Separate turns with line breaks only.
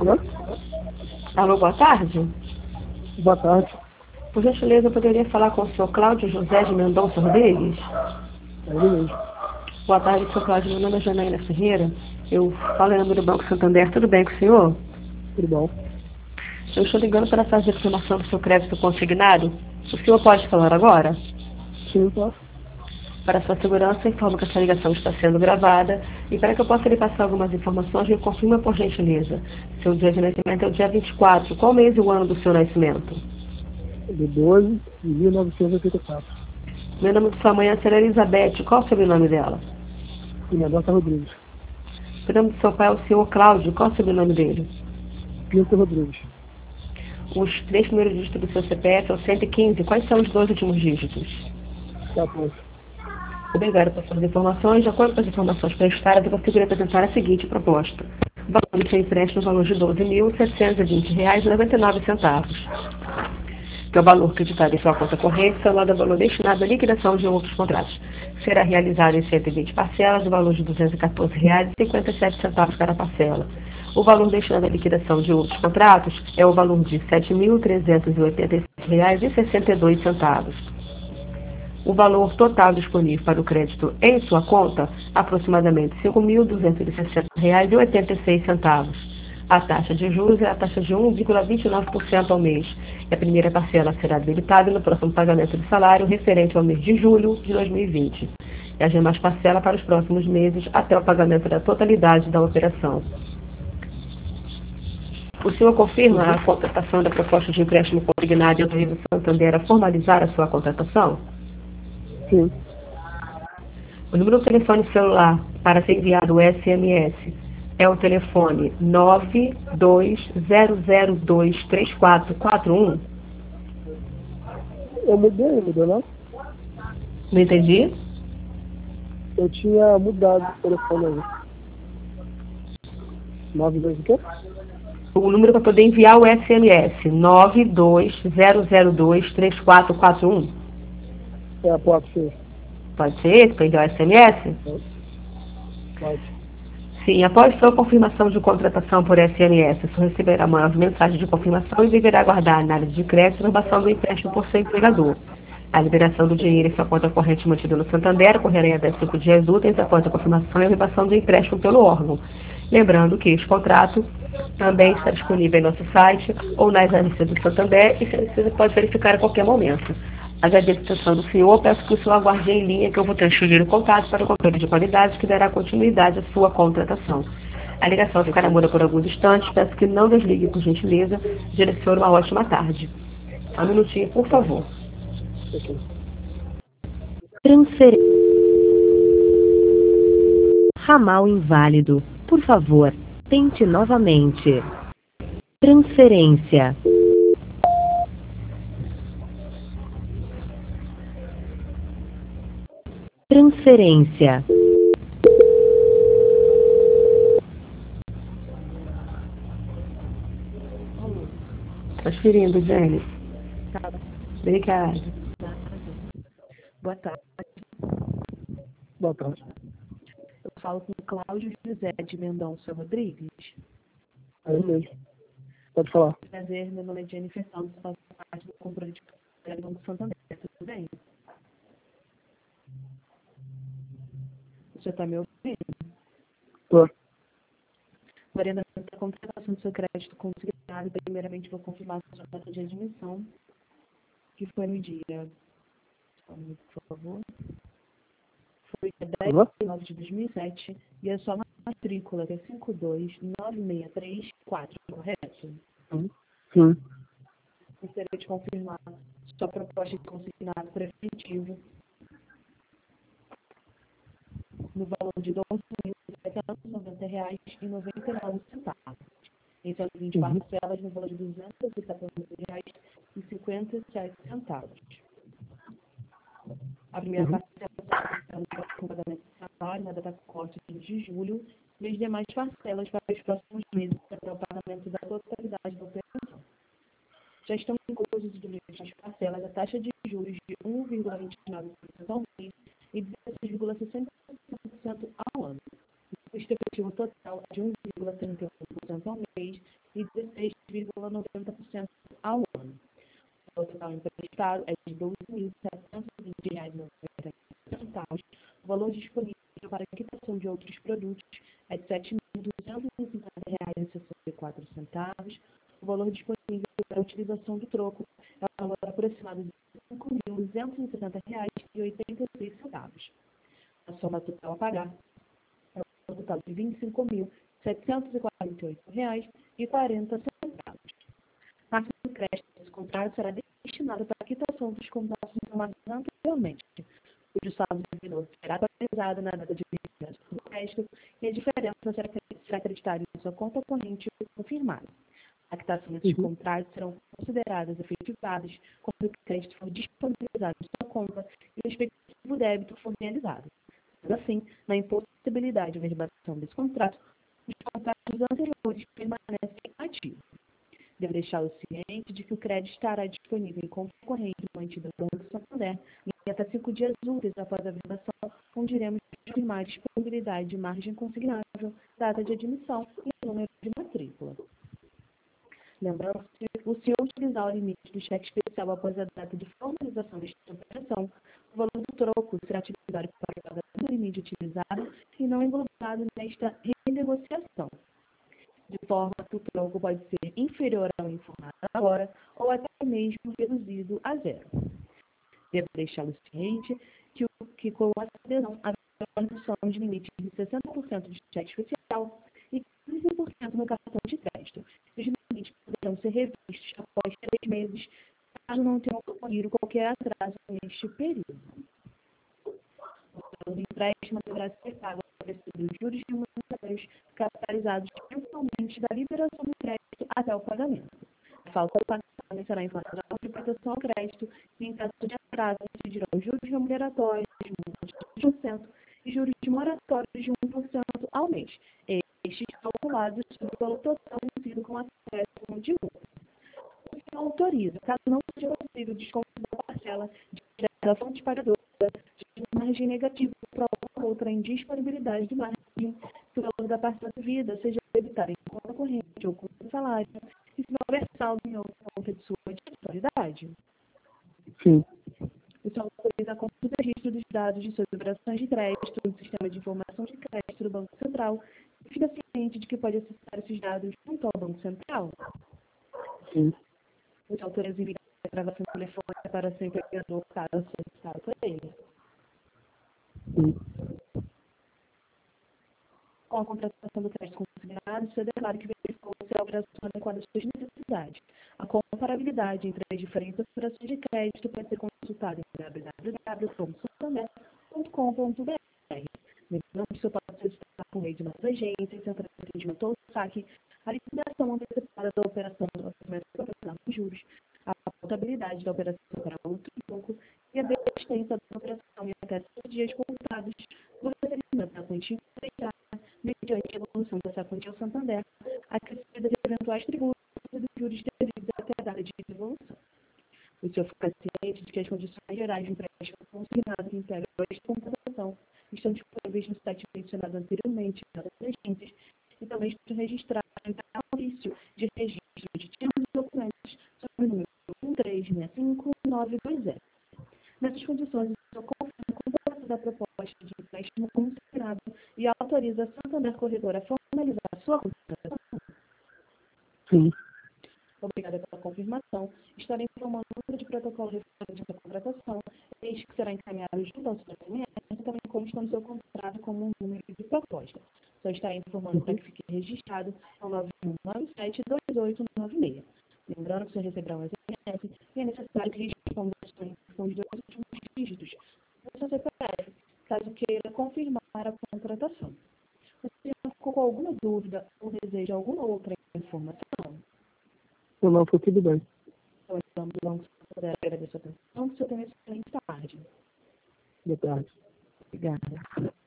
Alô?
Alô, boa tarde.
Boa tarde.
Por gentileza, eu poderia falar com o senhor Cláudio José de Mendonça Rodrigues?
É ele mesmo.
Boa tarde, senhor Cláudio. Meu nome é Janaína Ferreira. Eu falo em nome do Banco Santander. Tudo bem com o senhor?
Tudo bom?
Eu estou ligando para fazer a confirmação do seu crédito consignado. O senhor pode falar agora?
Sim, posso.
Para sua segurança, informo que essa ligação está sendo gravada e para que eu possa lhe passar algumas informações, me confirma por gentileza. Seu dia de nascimento é o dia 24. Qual mês e o ano do seu nascimento?
De 12 de 1984.
Meu nome de sua mãe é Senhora Elizabeth. Qual o sobrenome dela?
E Mendonça Rodrigues.
O nome do seu pai é o senhor Cláudio. Qual o sobrenome dele?
Pinto Rodrigues.
Os 3 primeiros dígitos do seu CPF é o 115. Quais são os 2 últimos dígitos?
14.
Obrigada por suas informações. De acordo com as informações prestadas, eu consigo apresentar a seguinte proposta. O valor do seu empréstimo no valor de R$ 12.720,99, que é o valor creditado em sua conta corrente, somado ao valor destinado à liquidação de outros contratos. Será realizado em 120 parcelas, o valor de R$ 214,57 cada parcela. O valor destinado à liquidação de outros contratos é o valor de R$ 7.386,62. O valor total disponível para o crédito em sua conta, aproximadamente R$ 5.260,86. A taxa de juros é a taxa de 1,29% ao mês. E a primeira parcela será debitada no próximo pagamento de salário referente ao mês de julho de 2020. E as demais parcelas para os próximos meses até o pagamento da totalidade da operação. O senhor confirma a contratação da proposta de empréstimo consignado e autoriza o Santander a formalizar a sua contratação?
Sim.
O número do telefone celular para ser enviado o SMS é o telefone 920023441.
Eu mudou não?
Não entendi?
Eu tinha mudado o telefone aí. 92 o quê?
O número para poder enviar o SMS 920023441.
Pode ser.
Pode ser esse para enviar o SMS?
Pode.
Sim, após sua confirmação de contratação por SMS, o senhor receberá uma mensagem de confirmação e deverá aguardar a análise de crédito e renovação do empréstimo por seu empregador. A liberação do dinheiro em sua conta corrente mantida no Santander ocorrerá em até 5 dias úteis após a confirmação e a renovação do empréstimo pelo órgão. Lembrando que este contrato também está disponível em nosso site ou nas agências do Santander e você pode verificar a qualquer momento. Agradeço a atenção do senhor, peço que o senhor aguarde em linha que eu vou transferir o contato para o controle de qualidade que dará continuidade à sua contratação. A ligação ficará muda por alguns instantes, peço que não desligue por gentileza, direcione uma ótima tarde. Um minutinho, por favor.
Ok.
Transferência. Ramal inválido. Por favor, tente novamente. Transferência. Transferência.
Transferindo, Jenny. Obrigada.
Boa tarde.
Boa tarde.
Eu falo com o Cláudio José de Mendonça Rodrigues.
É ele mesmo. Pode falar.
Prazer, meu nome é Jennifer Santos, faço parte do controle de qualidade do Banco Santander. Tudo bem? Você está me ouvindo?
Tô.
O agendamento da contratação do seu crédito consignado, primeiramente vou confirmar a sua data de admissão, que foi no dia, só um minuto, por favor, foi dia 10 de 9 de 2007, e a sua matrícula, que é 52963, correto?
Sim.
Gostaria de confirmar sua proposta de consignado preventivo no valor de R$ 12.790,99. Em 120 parcelas no valor de R$ 214,57. A primeira parcela será com pagamento de salário na data corte de julho e as demais parcelas para os próximos meses até o pagamento da totalidade da operação. Já estão inclusos as parcelas a taxa de juros de 1,29% ao mês e 16,60% ao ano. O custo efetivo total é de 1,31% ao mês e contrato é de R$ 12.720,90. O valor disponível para quitação de outros produtos é de R$ 7.250,64. O valor disponível para a utilização do troco é um valor aproximado de R$ 5.270,86. A soma total a pagar é um total de R$ 25.748,40. Parte do crédito desse contrato será destinada para a quitação dos contratos informados anteriormente, cujo saldo devedor será atualizado na data de vencimento do crédito e a diferença será acreditada em sua conta corrente confirmada. A quitação desses contratos serão consideradas efetivadas quando o crédito for disponibilizado em sua conta e o respectivo débito for realizado. Sendo assim, na impossibilidade de verbação desse contrato, os contratos anteriores permanecem ativos. Deve deixá-lo ciente de que o crédito estará disponível em conta corrente mantida no Banco Santander em até 5 dias úteis após a verbação, onde iremos confirmar a disponibilidade de margem consignável, data de admissão e número de matrícula. Lembrando-se, o senhor utilizar o limite do cheque especial após a data de formalização desta operação, o valor do troco será utilizado para o pagamento do limite utilizado e não englobado nesta renegociação, de forma que o troco pode ser inferior ao informado agora ou até mesmo reduzido a zero. Devo deixá-lo ciente que com a adesão haverá uma redução de limite de 60% de cheque especial e 15% no cartão de crédito. Os limites poderão ser revistos após 3 meses, caso não tenham ocorrido qualquer atraso neste período. O empréstimo deverá ser pago a preço dos juros remuneratórios capitalizados mensalmente da liberação do crédito até o pagamento. A falta do pagamento será informada à interpretação ao crédito e, em caso de atraso, incidirão os juros remuneratórios, multas de 1% e juros de moratórios de 1% ao mês, estes calculados sobre o valor total vencido com acréscimo de multa. O senhor autoriza, caso não seja possível desconto da parcela da fonte pagadora de margem negativa para outra indisponibilidade de margem, se o valor da parcela devida seja debitada em conta corrente ou conta de salário, e se não houver saldo em outra conta de sua titularidade.
Sim.
O senhor autoriza a compra do registro dos dados de suas operações de crédito no sistema de informação de crédito do Banco Central e fica ciente de que pode acessar esses dados junto ao Banco Central.
Sim.
O senhor autoriza enviar a gravação telefônica para seu empregador caso solicitado por ele.
Sim.
Com a contratação do crédito consignado, o senhor declara que verificou se a operação adequada às suas necessidades. A comparabilidade entre as diferentes operações de crédito pode ser consultada em www.santander.com.br. Lembrando que o senhor pode solicitar por meio de nossas agências, centro de atendimento ou saque, a liquidação antecipada da operação do orçamento proporcional de juros, a portabilidade da operação para outro banco e a desistência da operação em até 6 dias contados do recebimento da quantia emprestada mediante a evolução dessa quantia ao Santander, acrescida de eventuais tributos e dos juros devidos até a data de devolução. O senhor fica ciente de que as condições gerais de empréstimo consignado que integram esta contratação estão disponíveis no site mencionado anteriormente nas agências e também estão registradas no ofício de registro de termos e documentos sob o número 1365920. Nessas condições, o senhor confirma a completa da proposta de empréstimo consignado e autoriza a Santander Corretora a formalizar a sua contratação.
Sim.
Obrigada pela confirmação. Estarei informando o número de protocolo referente à contratação, este que será encaminhado junto ao seu SMS e também consta no seu contrato como um número de proposta. Só estarei informando para que fique registrado é o 91972896. Lembrando que o senhor receberá um SMS e é necessário que responda com os 2 últimos dígitos do seu CPF, caso queira confirmar a contratação. O senhor ficou com alguma dúvida ou deseja alguma outra informação?
Não, foi tudo bem.
Então, em nome do Banco Santander, agradeço a atenção. Que o senhor tenha uma excelente tarde.
Boa tarde.
Obrigada.